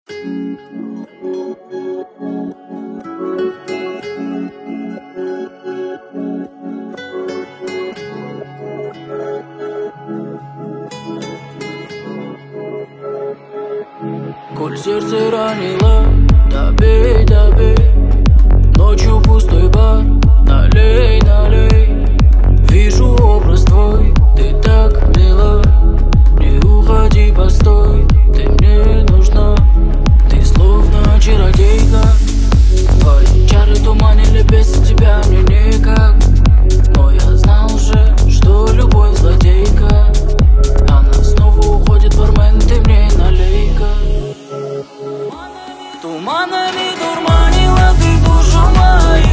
Коль сердце ранило, добей, добей. Ночью пустой бар, налей, налей. Вижу образ твой, ты так мила. Не уходи, постой, ты мне нужна. Ты словно чародейка. Твои чары туманили, без тебя мне никак. Но я знал же, что любовь злодейка. Она снова уходит, бармен, ты мне налей-ка. Туманами дурманила ты душу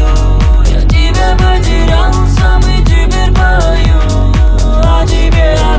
мою. Я тебя потерял сам и теперь пою о тебе.